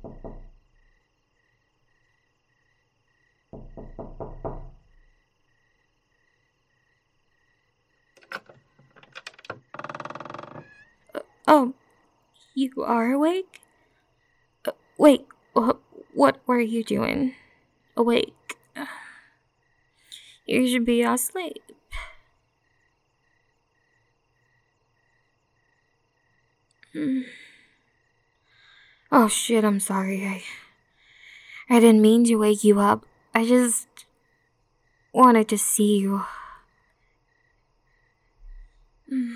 Oh, you are awake? Wait, what were you doing? Awake. You should be asleep. Mm. Oh shit, I'm sorry. I didn't mean to wake you up. I just wanted to see you. Mm.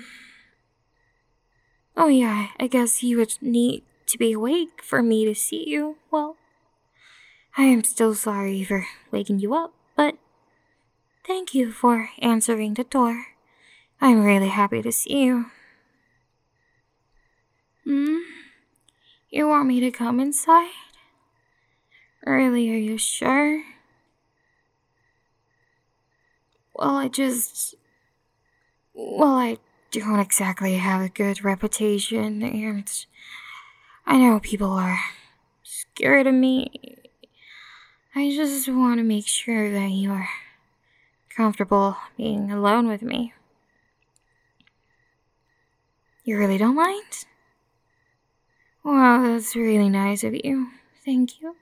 Oh yeah, I guess you would need to be awake for me to see you. Well, I am still sorry for waking you up, but thank you for answering the door. I'm really happy to see you. Hmm? You want me to come inside? Really, are you sure? Well, I don't exactly have a good reputation, and I know people are scared of me. I just want to make sure that you're comfortable being alone with me. You really don't mind? Wow, that's really nice of you. Thank you.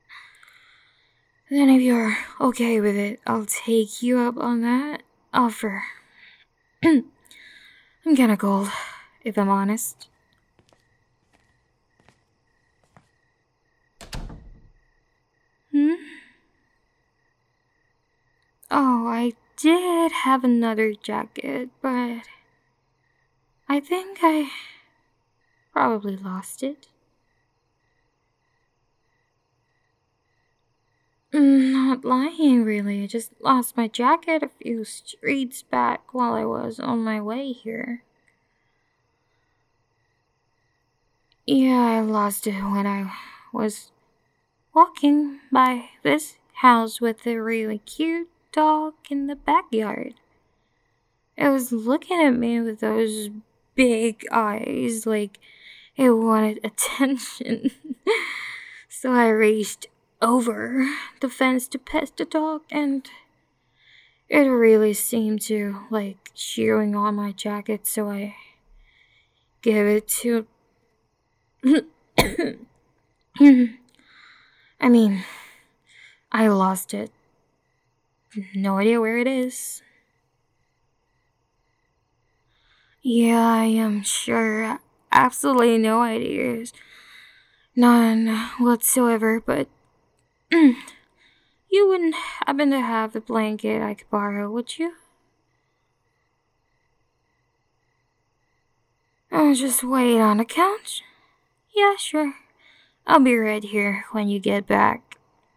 Then, if you're okay with it, I'll take you up on that offer. I'm kinda cold, if I'm honest. Hmm? Oh, I did have another jacket, but I think I probably lost it. Not lying, really. I just lost my jacket a few streets back while I was on my way here. Yeah, I lost it when I was walking by this house with a really cute dog in the backyard. It was looking at me with those big eyes like it wanted attention. So I reached over the fence to pet the dog, and it really seemed to like chewing on my jacket, so I gave it to. I mean, I lost it. No idea where it is. Yeah, I am sure. Absolutely no ideas. None whatsoever, but you wouldn't happen to have the blanket I could borrow, would you? Just wait on the couch? Yeah, sure. I'll be right here when you get back.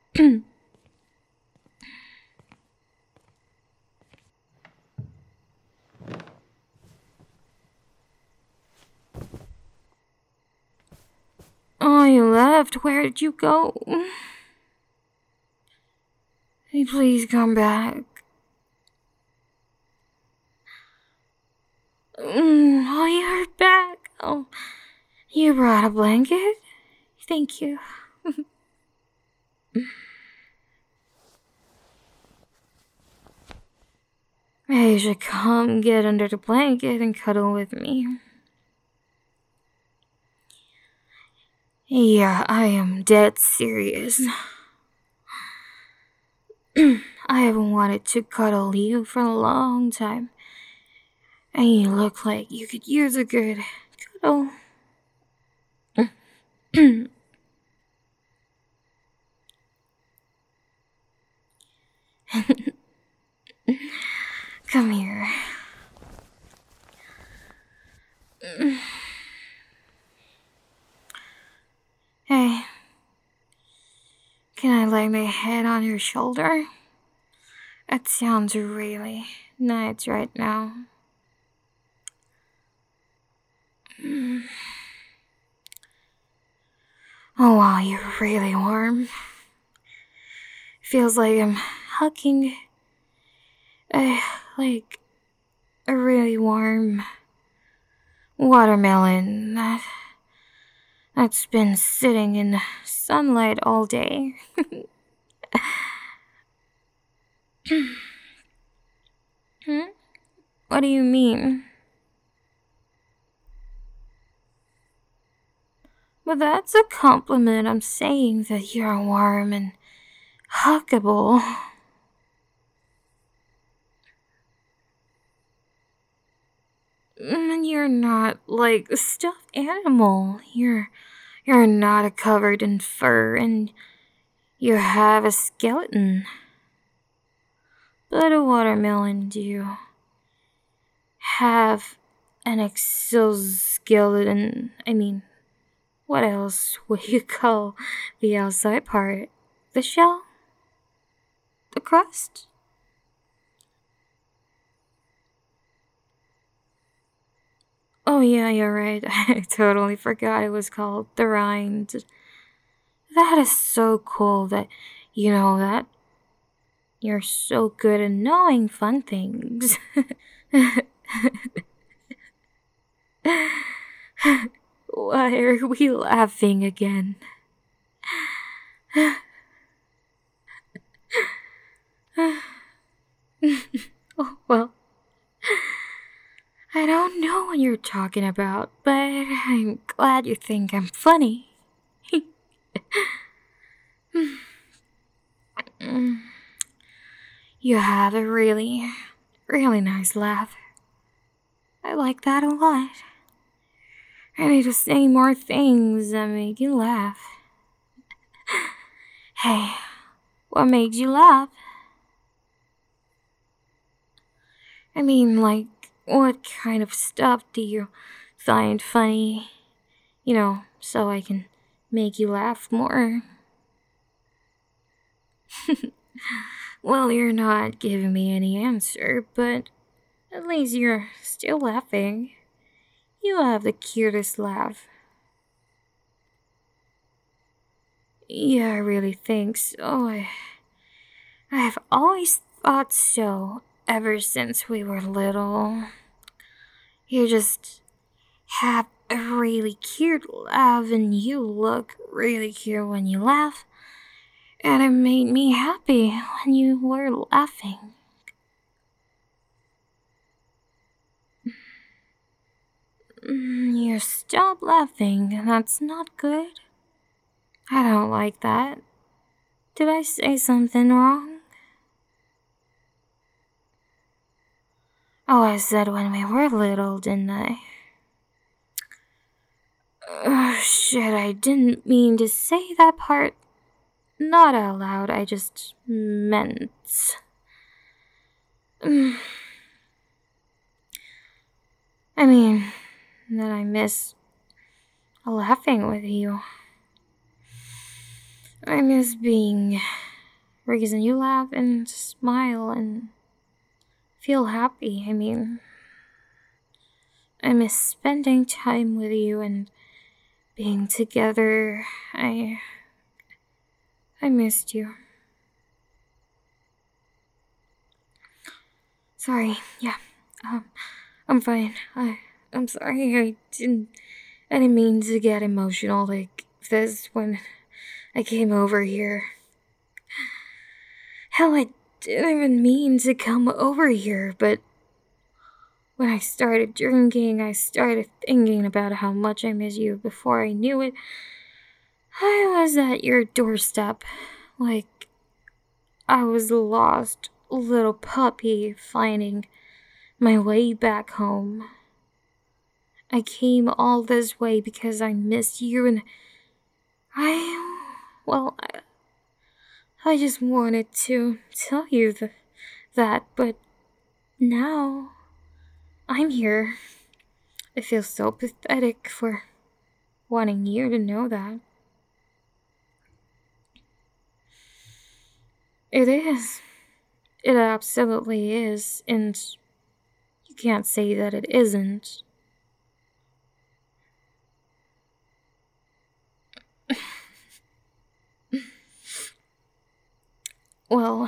Oh, you left. Where did you go? Hey, please come back. Oh, you're back. Oh, you brought a blanket? Thank you. Hey, you should come get under the blanket and cuddle with me. Yeah, I am dead serious. I haven't wanted to cuddle you for a long time. And you look like you could use a good cuddle. Come here. Hey, can I lay my head on your shoulder? It sounds really nice right now. Oh wow, you're really warm. Feels like I'm hugging a like a really warm watermelon. that's been sitting in the sunlight all day. Hmm? What do you mean? But that's a compliment. I'm saying that you're warm and huggable. You're not like a stuffed animal. You're not covered in fur and you have a skeleton. But a watermelon do have an exoskeleton. I mean, what else would you call the outside part? The shell? The crust? Oh, yeah, you're right. I totally forgot it was called the rind. That is so cool that you know that. You're so good at knowing fun things. Why are we laughing again? Oh, well, I don't know what you're talking about, but I'm glad you think I'm funny. You have a really nice laugh. I like that a lot. I need to say more things that make you laugh. Hey, what makes you laugh? I mean, like, what kind of stuff do you find funny? You know, so I can make you laugh more. Well, you're not giving me any answer, but at least you're still laughing. You have the cutest laugh. Yeah, I really think so. I have always thought so ever since we were little. You just have a really cute laugh and you look really cute when you laugh. And it made me happy when you were laughing. You stop laughing. That's not good. I don't like that. Did I say something wrong? Oh, I said when we were little, didn't I? Shit, I didn't mean to say that part. Not out loud, I just meant. I mean, that I miss laughing with you. I miss being reason you laugh and smile and feel happy. I mean, I miss spending time with you and being together. I missed you. Sorry. Yeah. I'm fine. I'm sorry. I didn't mean to get emotional like this when I came over here. Hell, I didn't even mean to come over here, but when I started drinking, I started thinking about how much I miss you. Before I knew it, I was at your doorstep, like I was a lost little puppy finding my way back home. I came all this way because I missed you and well, I just wanted to tell you that, but now I'm here. I feel so pathetic for wanting you to know that. It is. It absolutely is, and you can't say that it isn't. Well,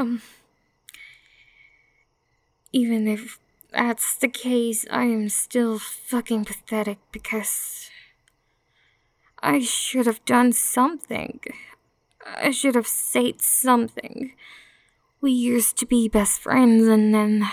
even if that's the case, I am still fucking pathetic because I should have done something. I should have said something. We used to be best friends and then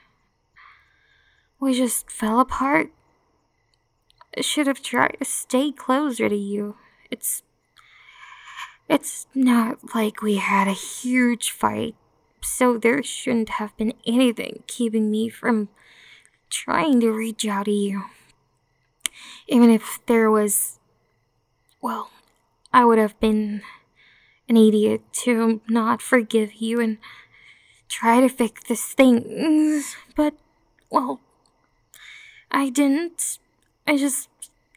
we just fell apart. I should have tried to stay closer to you. It's it's not like we had a huge fight, so there shouldn't have been anything keeping me from trying to reach out to you. Even if there was, well, I would have been an idiot to not forgive you and try to fix these things, but, well, I didn't. I just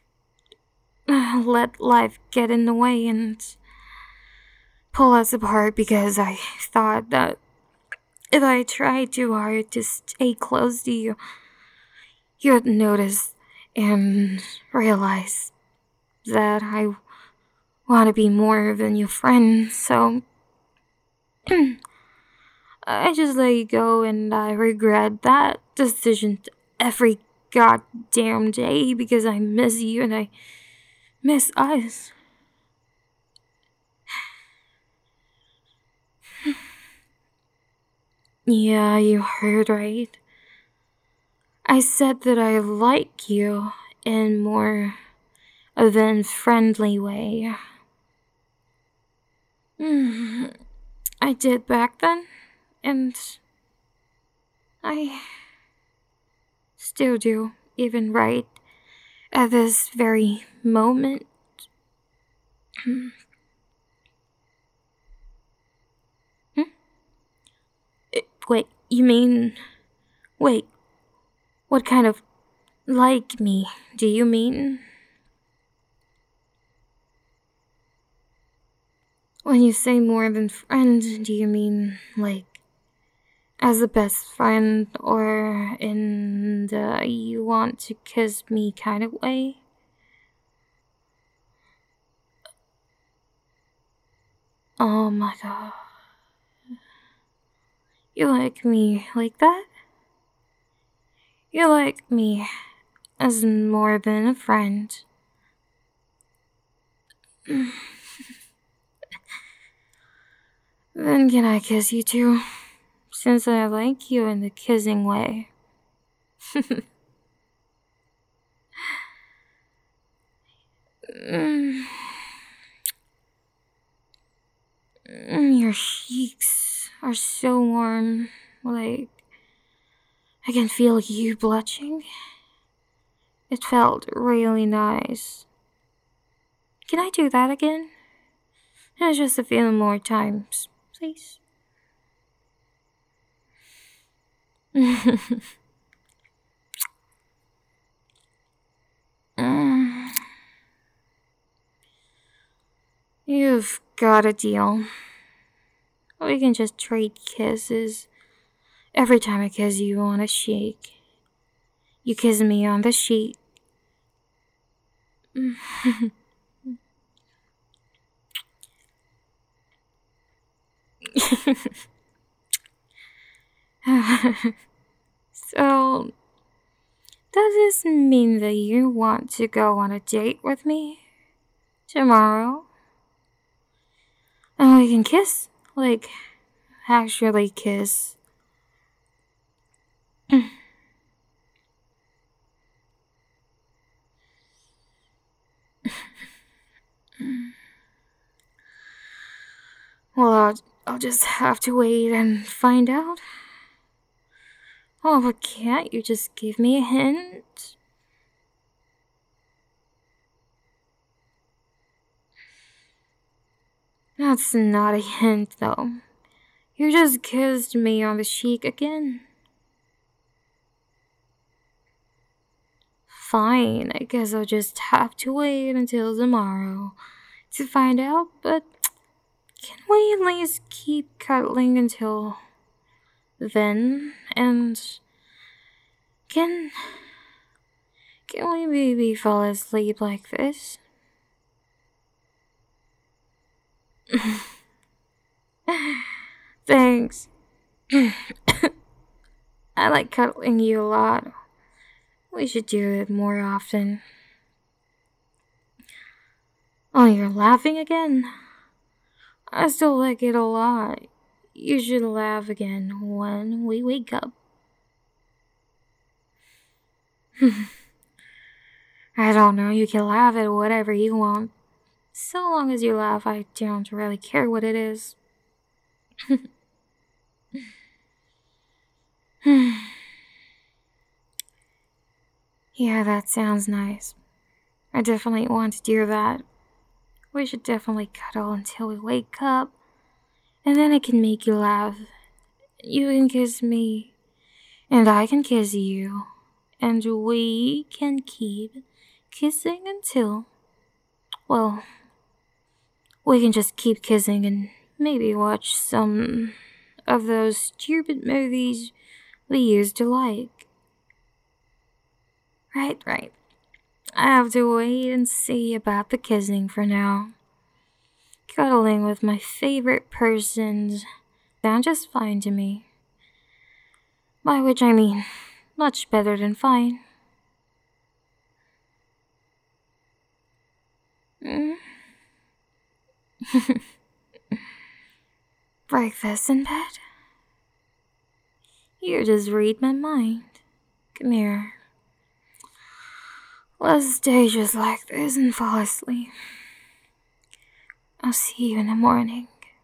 let life get in the way and pull us apart because I thought that if I tried too hard to stay close to you, you'd notice and realize that I want to be more than your friend, so I just let you go and I regret that decision every goddamn day because I miss you and I miss us. Yeah, you heard right. I said that I like you in more than friendly way. I did back then, and I still do, even right at this very moment. Wait, you mean. Wait, what kind of like me do you mean? When you say more than friend, do you mean like as a best friend or in the you want to kiss me kind of way? Oh my god. You like me like that? You like me as more than a friend. Then can I kiss you too? Since I like you in the kissing way. Your cheeks are so warm, like I can feel you blushing. It felt really nice. Can I do that again? Just a few more times, please. Mm, You've got a deal. We can just trade kisses. Every time I kiss you on a cheek, you kiss me on the cheek. So, does this mean that you want to go on a date with me tomorrow? And we can kiss? Like, actually kiss. Well, I'll just have to wait and find out. Oh, but can't you just give me a hint? That's not a hint, though. You just kissed me on the cheek again. Fine, I guess I'll just have to wait until tomorrow to find out, but can we at least keep cuddling until then? And can we maybe fall asleep like this? Thanks. I like cuddling you a lot. We should do it more often. Oh, you're laughing again? I still like it a lot. You should laugh again when we wake up. I don't know, you can laugh at whatever you want. So long as you laugh, I don't really care what it is. Yeah, that sounds nice. I definitely want to do that. We should definitely cuddle until we wake up, and then I can make you laugh. You can kiss me, and I can kiss you, and we can keep kissing until, well, we can just keep kissing and maybe watch some of those stupid movies we used to like. Right, right. I have to wait and see about the kissing for now. Cuddling with my favorite persons sound just fine to me. By which I mean, much better than fine. Mm. Breakfast in bed? You just read my mind. Come here. Let's stay just like this and fall asleep. I'll see you in the morning.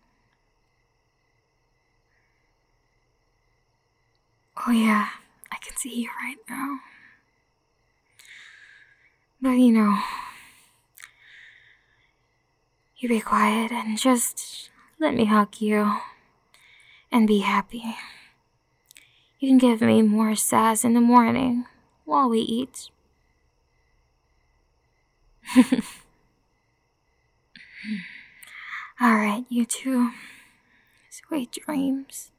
Oh yeah, I can see you right now. But you be quiet and just let me hug you and be happy. You can give me more sass in the morning while we eat. Alright, you two. Sweet dreams.